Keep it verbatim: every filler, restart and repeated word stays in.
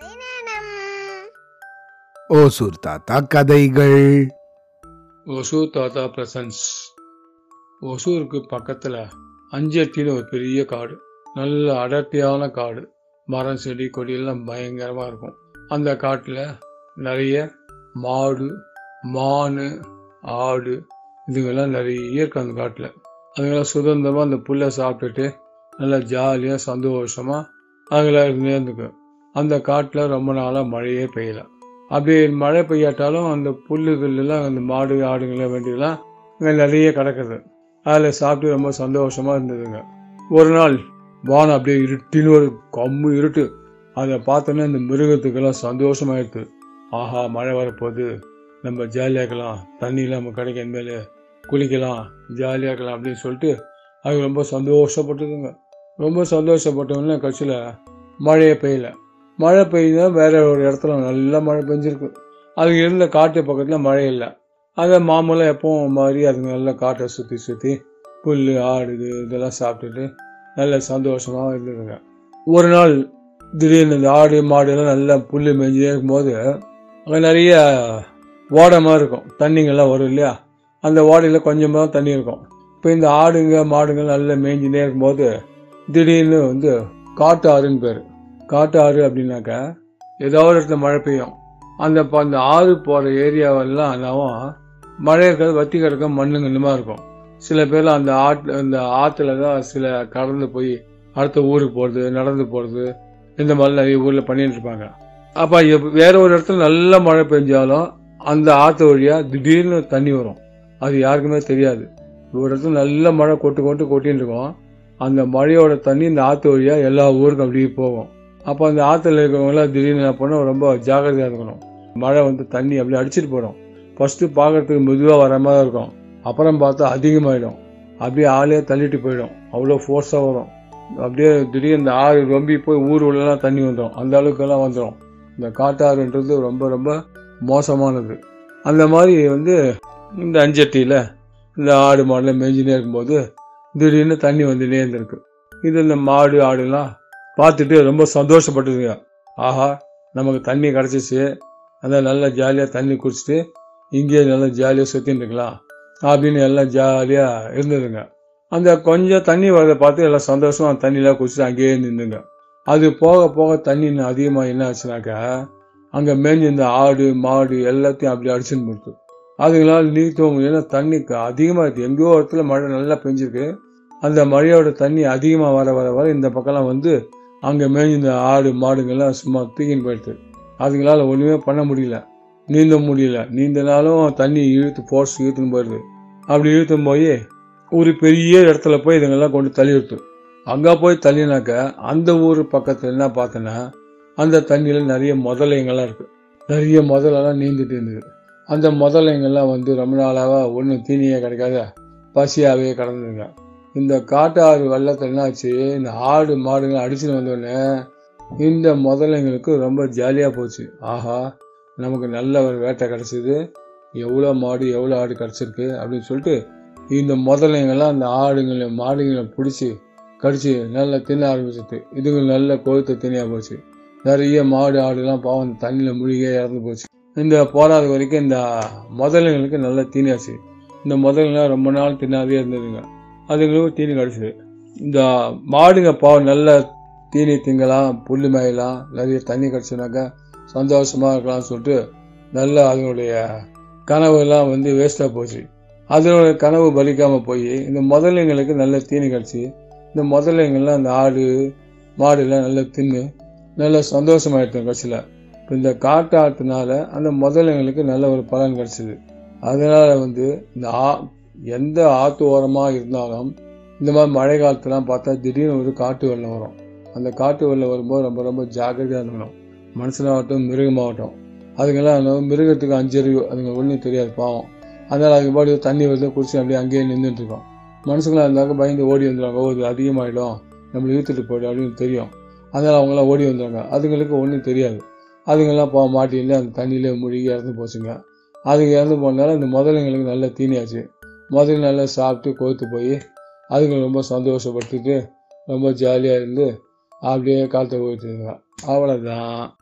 கதை நேரம். ஓசூர் தாத்தா கதைகள். ஒசூர் தாத்தா பிரசன்ஸ். ஒசூருக்கு பக்கத்துல அஞ்சட்டின்னு ஒரு பெரிய காடு, நல்ல அடர்த்தியான காடு, மரம் செடி கொடியெல்லாம் பயங்கரமா இருக்கும். அந்த காட்டுல நிறைய மாடு, மானு, ஆடு இதுங்கெல்லாம் நிறைய இருக்கு. அந்த காட்டுல அதுங்கெல்லாம் சுதந்திரமா அந்த புல்லை சாப்பிட்டுட்டு நல்லா ஜாலியா சந்தோஷமா அதுங்களாம் இருந்துருக்கு. அந்த காட்டுல ரொம்ப நாளா மழையே பெய்யல. அப்படி மழை பெய்யாட்டாலும் அந்த புல்லுகள்லாம் அந்த மாடு ஆடுங்களை வேண்டியெல்லாம் இங்கே நிறைய கிடக்குது. அதில் சாப்பிட்டு ரொம்ப சந்தோஷமா இருந்ததுங்க. ஒரு நாள் வானம் அப்படியே இருட்டின்னு ஒரு கம்மு இருட்டு. அதை பார்த்தோன்னே இந்த மிருகத்துக்கெல்லாம் சந்தோஷமாயிடுது. ஆஹா, மழை வரப்போகுது, நம்ம ஜாலியாக்கலாம், தண்ணியெல்லாம் நம்ம கிடைக்க மேலே குளிக்கலாம், ஜாலியாக்கலாம் அப்படின்னு சொல்லிட்டு அது ரொம்ப சந்தோஷப்பட்டதுங்க. ரொம்ப சந்தோஷப்பட்டவொடனே கட்சியில் மழையே பெய்யல. மழை பெய்யுதா வேற ஒரு இடத்துல நல்லா மழை பெஞ்சிருக்கு. அதுக்கு இருந்த காட்டு பக்கத்தில் மழை இல்லை. அதை மாமூலாக எப்பவும் மாதிரி அதுங்க நல்லா காட்டை சுற்றி சுற்றி புல் ஆடுது இதெல்லாம் சாப்பிட்டுட்டு நல்ல சந்தோஷமாக இருந்ததுங்க. ஒரு நாள் திடீர்னு இந்த ஆடு மாடுலாம் நல்லா புல் மேய்ஞ்சிட்டே இருக்கும்போது அங்கே நிறைய ஓடமாக இருக்கும், தண்ணிங்கெல்லாம் வரும் இல்லையா. அந்த ஓடையில் கொஞ்சமாக தண்ணி இருக்கும். இப்போ இந்த ஆடுங்க மாடுங்க நல்லா மேய்ஞ்சிட்டே இருக்கும்போது திடீர்னு வந்து காட்டு ஆறுன்னு பேர். காட்டு ஆறு அப்படின்னாக்கா ஏதோ ஒரு இடத்துல மழை பெய்யும். அந்த அந்த ஆறு போகிற ஏரியாவெல்லாம் அதாவும் மழை இருக்கிறது வத்தி கிடக்க மண்ணுங்கன்னுமா இருக்கும். சில பேர்லாம் அந்த ஆற்று அந்த ஆற்றுல தான் சில கடந்து போய் அடுத்த ஊருக்கு போகிறது, நடந்து போகிறது, இந்த மாதிரி நிறைய ஊரில் பண்ணிட்டு இருப்பாங்க. அப்போ வேற ஒரு இடத்துல நல்ல மழை பெஞ்சாலும் அந்த ஆற்று வழியாக திடீர்னு தண்ணி வரும். அது யாருக்குமே தெரியாது. ஒரு இடத்துல நல்ல மழை கொட்டு கொட்டு கொட்டின்னு இருக்கும். அந்த மழையோட தண்ணி இந்த ஆற்று வழியாக எல்லா ஊருக்கும் அப்படியே போகும். அப்போ அந்த ஆற்றுல இருக்கிறவங்களாம் திடீர்னு என்ன பண்ணணும், ரொம்ப ஜாக்கிரதையாக இருக்கணும். மழை வந்து தண்ணி அப்படியே அடிச்சுட்டு போயிடும். ஃபஸ்ட்டு பார்க்கறதுக்கு மெதுவாக வர மாதிரி இருக்கும், அப்புறம் பார்த்தா அதிகமாகிடும், அப்படியே ஆளே தள்ளிட்டு போயிடும், அவ்வளோ ஃபோர்ஸாக வரும். அப்படியே திடீர்னு இந்த ஆறு ரொம்பி போய் ஊர் உள்ளலாம் தண்ணி வந்துடும், அந்த அளவுக்கெல்லாம் வந்துடும். இந்த காட்டாறுன்றது ரொம்ப ரொம்ப மோசமானது. அந்த மாதிரி வந்து இந்த அஞ்சட்டியில் இந்த ஆடு மாடுலாம் மேய்ஞ்சினே இருக்கும்போது திடீர்னு தண்ணி வந்துட்டே இருந்திருக்கு. இது இந்த மாடு ஆடுலாம் பார்த்துட்டு ரொம்ப சந்தோஷப்பட்டதுங்க. ஆஹா, நமக்கு தண்ணி கிடச்சிச்சு, அதான் நல்லா ஜாலியாக தண்ணி குடிச்சிட்டு இங்கேயே நல்லா ஜாலியாக சுற்றின்னு இருக்கலாம் அப்படின்னு எல்லாம் ஜாலியாக இருந்ததுங்க. அந்த கொஞ்சம் தண்ணி வரதை பார்த்து எல்லாம் சந்தோஷமாக தண்ணியெலாம் குடிச்சிட்டு அங்கேயே நின்றுங்க. அது போக போக தண்ணி இன்னும் அதிகமாக என்ன ஆச்சுனாக்கா அங்கே மேய்ஞ்சி இந்த ஆடு மாடு எல்லாத்தையும் அப்படி அடிச்சுன்னு கொடுத்து அதுங்களால் நீத்தவும் முடியல. தண்ணி அதிகமாக இருக்குது. எங்கேயோ இடத்துல மழை நல்லா பெஞ்சிருக்கு. அந்த மழையோட தண்ணி அதிகமாக வர வர வர இந்த பக்கம்லாம் வந்து அங்கே மேய்ஞ்சி இந்த ஆடு மாடுங்கள்லாம் சும்மா தூக்கின்னு போயிடுது. அதுங்களால் ஒன்றுமே பண்ண முடியல, நீந்த முடியல. நீந்தனாலும் தண்ணி இழுத்து ஃபோர்ஸ் இழுத்துன்னு போயிடுது. அப்படி இழுத்துன்னு போய் ஒரு பெரிய இடத்துல போய் இதுங்கெல்லாம் கொண்டு தள்ளி விடுத்து. அங்கே போய் தள்ளினாக்க அந்த ஊர் பக்கத்தில் என்ன பார்த்தோன்னா அந்த தண்ணியில் நிறைய முதலைங்கள்லாம் இருக்குது. நிறைய முதலெல்லாம் நீந்திட்டு இருந்தது. அந்த முதலைங்கள்லாம் வந்து ரொம்ப நாளாக ஒன்றும் தீனியே கிடைக்காத பசியாகவே கிடந்ததுங்க. இந்த காட்டு ஆறு வெள்ளத்தில் என்ன ஆச்சு, இந்த ஆடு மாடுங்க அடிச்சுன்னு வந்தோடனே இந்த முதலைங்களுக்கு ரொம்ப ஜாலியாக போச்சு. ஆஹா, நமக்கு நல்ல ஒரு வேட்டை கிடச்சிது, எவ்வளோ மாடு எவ்வளோ ஆடு கிடச்சிருக்கு அப்படின்னு சொல்லிட்டு இந்த முதலைங்கள்லாம் அந்த ஆடுங்களை மாடுங்களை பிடிச்சி கடிச்சு நல்லா தின்ன ஆரம்பிச்சிட்டு இதுங்க நல்ல கொழுத்த தினியாக போச்சு. நிறைய மாடு ஆடுலாம் பாவம் தண்ணியில் முழுகே இறந்து போச்சு. இந்த போராத வரைக்கும் இந்த முதலைங்களுக்கு நல்லா தீனியாச்சு. இந்த முதலைங்களாம் ரொம்ப நாள் தின்னாதே இருந்ததுங்க. அதுங்களுக்கு தீனி கிடச்சிது. இந்த மாடுங்க பாவம் நல்ல தீனி திங்கலாம், புல் மேயலாம், நிறைய தண்ணி கிடச்சுனாக்கா சந்தோஷமாக இருக்கலாம்னு சொல்லிட்டு நல்லா அதனுடைய கனவுலாம் வந்து வேஸ்ட்டாக போச்சு. அதனுடைய கனவு பலிக்காமல் போய் இந்த முதலைங்களுக்கு நல்ல தீனி கிடச்சி இந்த முதலைங்கள்லாம் அந்த ஆடு மாடுலாம் நல்லா தின்னு நல்ல சந்தோஷமாயிடுது கட்சியில். இப்போ இந்த காட்டு ஆட்டுனால அந்த முதலைங்களுக்கு நல்ல ஒரு பலன் கிடச்சிது. அதனால் வந்து இந்த ஆ எந்த ஆற்று ஓரமாக இருந்தாலும் இந்த மாதிரி மழை காலத்துலாம் பார்த்தா திடீர்னு ஒரு காட்டு வெள்ளம் வரும். அந்த காட்டு வெள்ளம் வரும்போது ரொம்ப ரொம்ப ஜாக்கிரதையாக இருக்கணும். மனுஷனாகட்டும் மிருகமாகட்டும். அதுங்கெல்லாம் மிருகத்துக்கு அஞ்சறிவு, அதுங்க ஒன்றும் தெரியாது பாவம். அதனால் அதுக்கு பாடி தண்ணி வருது குடிச்சு அப்படியே அங்கேயே நின்றுட்டு இருக்கோம். மனுஷங்களாக இருந்தாக்க பயந்து ஓடி வந்துடுவாங்க. ஓ, இது அதிகமாகிடும், நம்மளை இழுத்துட்டு போய்டும் அப்படின்னு தெரியும். அதனால் அவங்களாம் ஓடி வந்துடுவாங்க. அதுங்களுக்கு ஒன்றும் தெரியாது. அதுங்கெல்லாம் பாவம் மாட்டிலே அந்த தண்ணியிலே முழுகி இறந்து போச்சுங்க. அதுங்க இறந்து போனால இந்த முதலைங்களுக்கு நல்ல தீனியாச்சு. முதல்ல நல்லா சாப்பிட்டு கொழுத்து போய் அதுங்க ரொம்ப சந்தோஷப்பட்டுட்டு ரொம்ப ஜாலியாக இருந்து அப்படியே காலத்தை போயிட்டு இருந்தாங்க. அவ்வளோதான்.